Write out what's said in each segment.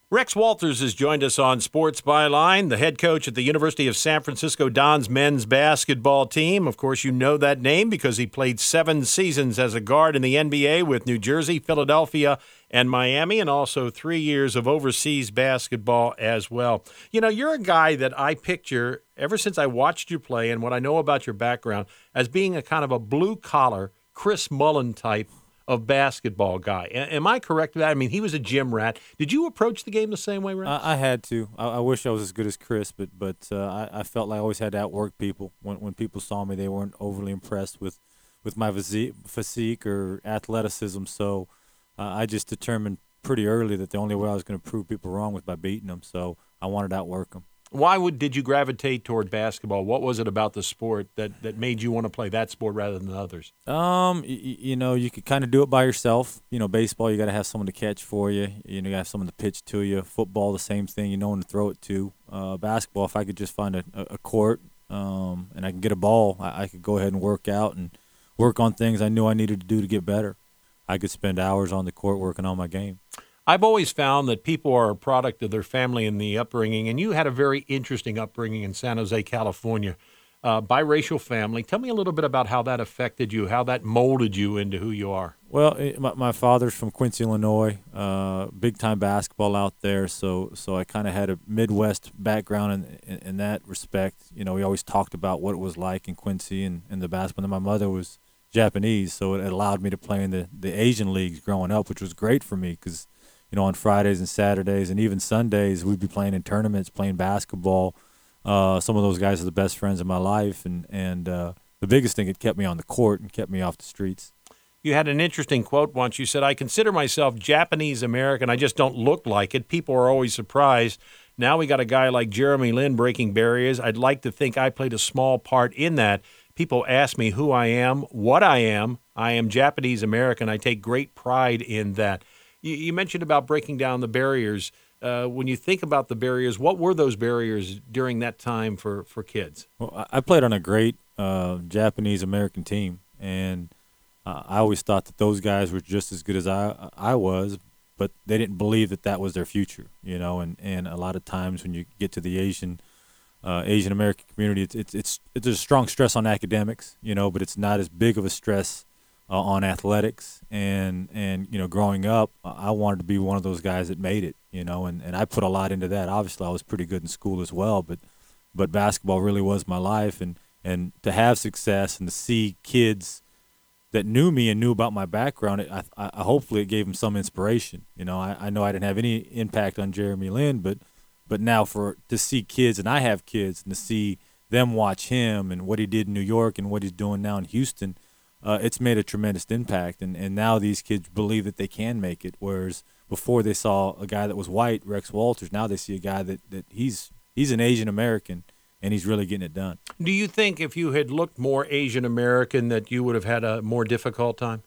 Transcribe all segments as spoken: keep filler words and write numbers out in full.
Rex Walters has joined us on Sports Byline, the head coach at the University of San Francisco Dons men's basketball team. Of course, you know that name because he played seven seasons as a guard in the N B A with New Jersey, Philadelphia, and Miami, and also three years of overseas basketball as well. You know, you're a guy that I picture, ever since I watched you play and what I know about your background, as being a kind of a blue-collar, Chris Mullin type of basketball guy. A- am I correct with that? I mean, he was a gym rat. Did you approach the game the same way, Rex? I, I had to. I, I wish I was as good as Chris, but but uh, I, I felt like I always had to outwork people. When when people saw me, they weren't overly impressed with, with my physique, physique or athleticism. So uh, I just determined pretty early that the only way I was going to prove people wrong was by beating them. So I wanted to outwork them. Why would did you gravitate toward basketball? What was it about the sport that, that made you want to play that sport rather than others? Um, you, you know, you could kind of do it by yourself. You know, baseball, you got to have someone to catch for you. You know, you got to have someone to pitch to you. Football, the same thing. You know when to throw it to. Uh, basketball, if I could just find a, a court um, and I can get a ball, I, I could go ahead and work out and work on things I knew I needed to do to get better. I could spend hours on the court working on my game. I've always found that people are a product of their family and the upbringing, and you had a very interesting upbringing in San Jose, California, uh, biracial family. Tell me a little bit about how that affected you, how that molded you into who you are. Well, my, my father's from Quincy, Illinois, uh, big-time basketball out there, so so I kind of had a Midwest background in, in, in that respect. You know, we always talked about what it was like in Quincy and, and the basketball. And my mother was Japanese, so it allowed me to play in the, the Asian leagues growing up, which was great for me because, you know, on Fridays and Saturdays and even Sundays, we'd be playing in tournaments, playing basketball. Uh, some of those guys are the best friends in my life, and, and uh, the biggest thing, it kept me on the court and kept me off the streets. You had an interesting quote once. You said, I consider myself Japanese-American. I just don't look like it. People are always surprised. Now we got a guy like Jeremy Lin breaking barriers. I'd like to think I played a small part in that. People ask me who I am, what I am. I am Japanese-American. I take great pride in that. You, you mentioned about breaking down the barriers. Uh, when you think about the barriers, what were those barriers during that time for, for kids? Well, I played on a great uh, Japanese-American team, and uh, I always thought that those guys were just as good as I I was, but they didn't believe that that was their future, you know. And, and a lot of times when you get to the Asian uh, Asian American community, it's it's it's it's a strong stress on academics, you know, but it's not as big of a stress uh, on athletics. And and you know, growing up, I wanted to be one of those guys that made it, you know, and, and I put a lot into that. Obviously, I was pretty good in school as well, but but basketball really was my life, and and to have success and to see kids that knew me and knew about my background, it, I, I hopefully it gave them some inspiration. You know, I, I know I didn't have any impact on Jeremy Lin, but but now for to see kids, and I have kids, and to see them watch him and what he did in New York and what he's doing now in Houston, uh, it's made a tremendous impact. And, and now these kids believe that they can make it, whereas before they saw a guy that was white, Rex Walters, now they see a guy that, that he's he's an Asian American, and he's really getting it done. Do you think if you had looked more Asian American that you would have had a more difficult time?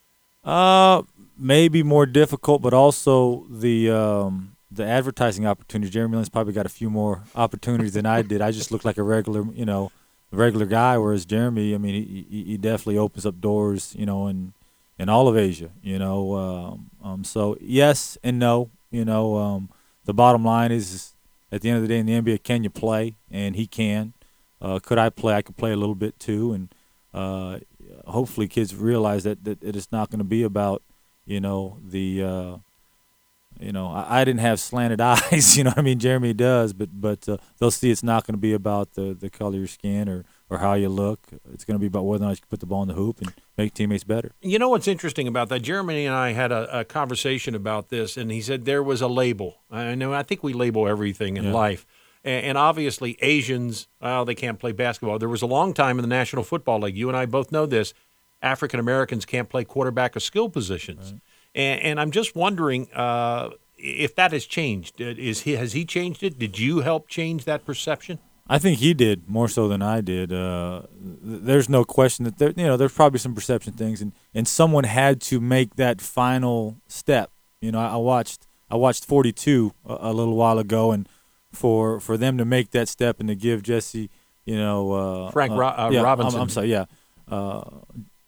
Uh, maybe more difficult, but also the um, the advertising opportunities. Jeremy Lin's probably got a few more opportunities than I did. I just looked like a regular, you know, regular guy, whereas Jeremy, I mean, he he definitely opens up doors, you know, in in all of Asia, you know. Um, um so yes and no, you know. Um, the bottom line is, at the end of the day, in the N B A, can you play? And he can. Uh, could I play? I could play a little bit too. And uh, hopefully kids realize that, that it is not going to be about, you know, the, uh, you know, I, I didn't have slanted eyes, you know what I mean? Jeremy does, but but uh, they'll see it's not going to be about the, the color of your skin or, or how you look. It's going to be about whether or not you can put the ball in the hoop and make teammates better. You know what's interesting about that? Jeremy and I had a, a conversation about this, and he said there was a label. I know, I think we label everything in Yeah. life. And, and obviously Asians, well, they can't play basketball. There was a long time in the National Football League, you and I both know this, African Americans can't play quarterback or skill positions. Right. And, and I'm just wondering uh, if that has changed. Is he, has he changed it? Did you help change that perception? I think he did more so than I did. Uh, th- there's no question that there, you know, there's probably some perception things, and, and someone had to make that final step. You know, I, I watched I watched forty-two a, a little while ago, and for for them to make that step and to give Jesse, you know, uh, Frank Ro- uh, yeah, Robinson. I'm, I'm sorry, yeah, uh,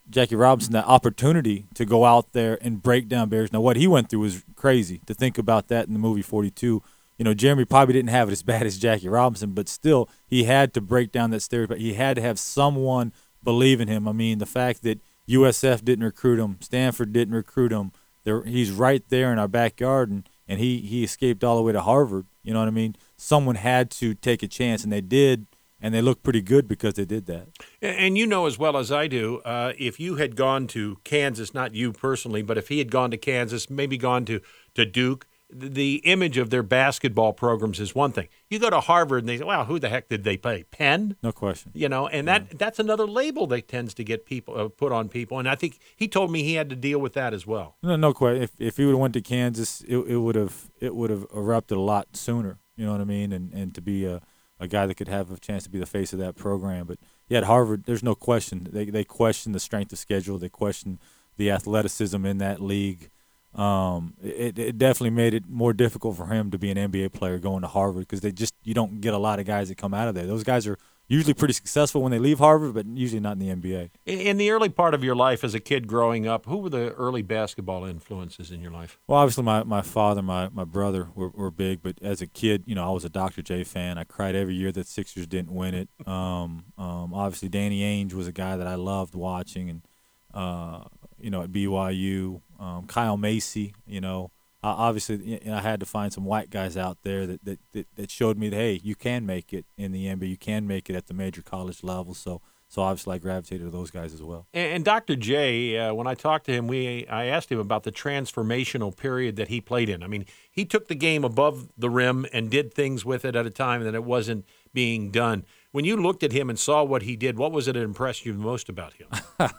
Jackie Robinson that opportunity to go out there and break down barriers. Now, what he went through was crazy to think about that in the movie forty-two. You know, Jeremy probably didn't have it as bad as Jackie Robinson, but still, he had to break down that stereotype. He had to have someone believe in him. I mean, the fact that U S F didn't recruit him, Stanford didn't recruit him, there, he's right there in our backyard, and, and he, he escaped all the way to Harvard. You know what I mean? Someone had to take a chance, and they did, and they looked pretty good because they did that. And you know as well as I do, uh, if you had gone to Kansas, not you personally, but if he had gone to Kansas, maybe gone to, to Duke, the image of their basketball programs is one thing. You go to Harvard and they say, wow, who the heck did they play? Penn? No question. You know, and that yeah. that's another label that tends to get people uh, put on people. And I think he told me he had to deal with that as well. No, no question. If if he would have went to Kansas, it, it would have it would have erupted a lot sooner. You know what I mean? And and to be a, a guy that could have a chance to be the face of that program. But yeah, at Harvard, there's no question. They they question the strength of schedule. They question the athleticism in that league. Um, it, it definitely made it more difficult for him to be an N B A player going to Harvard because they just you don't get a lot of guys that come out of there. Those guys are usually pretty successful when they leave Harvard, but usually not in the N B A. In the early part of your life as a kid growing up, who were the early basketball influences in your life? Well, obviously my, my father, my, my brother were, were big, but as a kid, you know, I was a Doctor J fan. I cried every year that Sixers didn't win it. Um, um, obviously Danny Ainge was a guy that I loved watching, and uh, you know, at B Y U. Um, Kyle Macy, you know, uh, obviously you know, I had to find some white guys out there that, that, that, that showed me that, hey, you can make it in the N B A, you can make it at the major college level. So so obviously I gravitated to those guys as well. And, and Doctor J, uh, when I talked to him, we I asked him about the transformational period that he played in. I mean, he took the game above the rim and did things with it at a time that it wasn't being done. When you looked at him and saw what he did, what was it that impressed you most about him?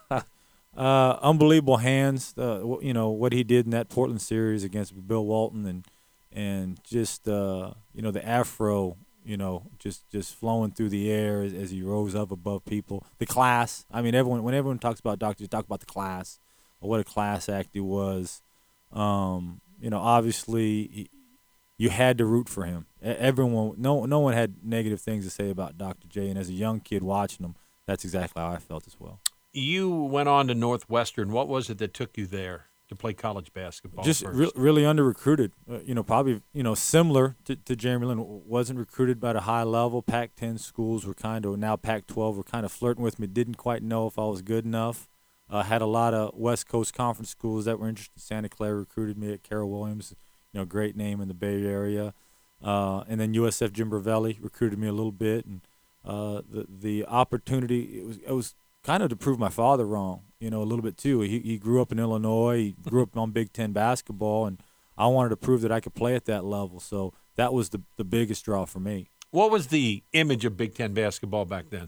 Uh, unbelievable hands. Uh, you know what he did in that Portland series against Bill Walton, and and just uh, you know the afro, you know, just just flowing through the air as, as he rose up above people. The class. I mean, everyone when everyone talks about Doctor, talk about the class, or what a class act he was. Um, you know, obviously, he, you had to root for him. Everyone, no no one had negative things to say about Doctor J, and as a young kid watching him, that's exactly how I felt as well. You went on to Northwestern. What was it that took you there to play college basketball? Just re- really under-recruited. Uh, you know, probably, you know, similar to, to Jeremy Lin. Wasn't recruited at a high level. Pac ten schools were kind of, now Pac twelve were kind of flirting with me. Didn't quite know if I was good enough. Uh, had a lot of West Coast Conference schools that were interested. Santa Clara recruited me at Carol Williams, you know, great name in the Bay Area. Uh, and then U S F Jim Bravelli recruited me a little bit. And uh, the the opportunity, it was it was – kind of to prove my father wrong, you know, a little bit too. He he grew up in Illinois. He grew up on Big Ten basketball, and I wanted to prove that I could play at that level. So that was the the biggest draw for me. What was the image of Big Ten basketball back then?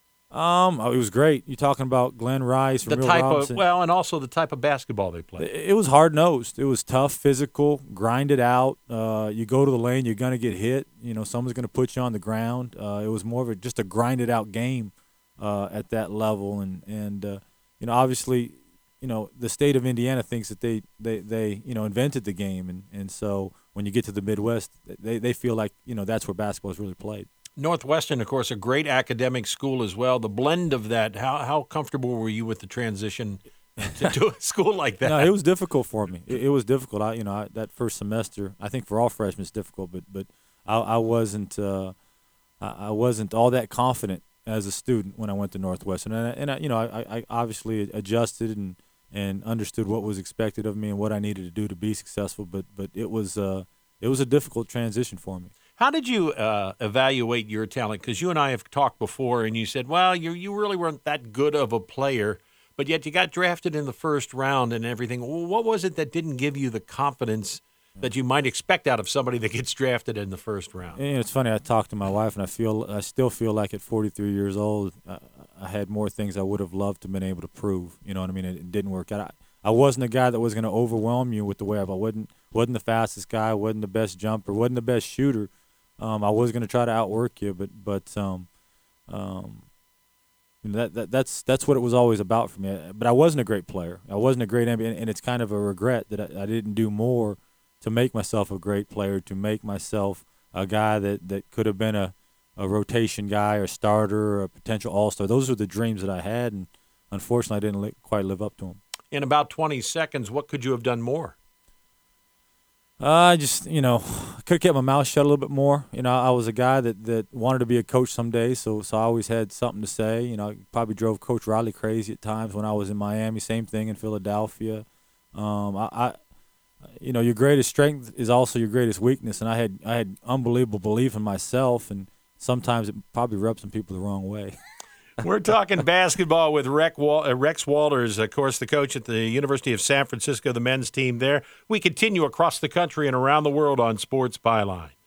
Um, oh, it was great. You're talking about Glenn Rice, the Real type Robinson. of well, and also the type of basketball they played. It was hard nosed. It was tough, physical, grinded out. Uh, you go to the lane, you're gonna get hit. You know, someone's gonna put you on the ground. Uh, it was more of a, just a grinded out game. Uh, at that level, and and uh, you know, obviously, you know, the state of Indiana thinks that they, they, they you know invented the game, and, and so when you get to the Midwest, they, they feel like you know that's where basketball is really played. Northwestern, of course, a great academic school as well. The blend of that, how how comfortable were you with the transition to, to a school like that? No, it was difficult for me. It, it was difficult. I you know I, that first semester, I think for all freshmen it's difficult, but but I, I wasn't uh, I, I wasn't all that confident as a student when I went to Northwestern, and I, and I, you know I, I obviously adjusted and, and understood what was expected of me and what I needed to do to be successful. But but it was uh, it was a difficult transition for me. How did you uh, evaluate your talent? Because you and I have talked before, and you said, well, you you really weren't that good of a player, but yet you got drafted in the first round and everything. What was it that didn't give you the confidence that you might expect out of somebody that gets drafted in the first round? And it's funny. I talked to my wife, and I feel I still feel like at forty-three years old, I, I had more things I would have loved to have been able to prove. You know what I mean? It, it didn't work out. I, I wasn't a guy that was going to overwhelm you with the way I wasn't wasn't the fastest guy, wasn't the best jumper, wasn't the best shooter. Um, I was going to try to outwork you, but but um, um, you know, that, that that's that's what it was always about for me. But I wasn't a great player. I wasn't a great N B A, and it's kind of a regret that I, I didn't do more to make myself a great player, to make myself a guy that, that could have been a, a rotation guy or starter or a potential all-star. Those are the dreams that I had, and unfortunately, I didn't li- quite live up to them. In about twenty seconds, what could you have done more? I uh, just, you know, could have kept my mouth shut a little bit more. You know, I was a guy that, that wanted to be a coach someday, so so I always had something to say. You know, I probably drove Coach Riley crazy at times when I was in Miami. Same thing in Philadelphia. Um, I, I, you know, your greatest strength is also your greatest weakness, and I had I had unbelievable belief in myself, and sometimes it probably rubbed some people the wrong way. We're talking basketball with Rex, Wal- uh, Rex Walters, of course, the coach at the University of San Francisco, the men's team there. We continue across the country and around the world on Sports Byline.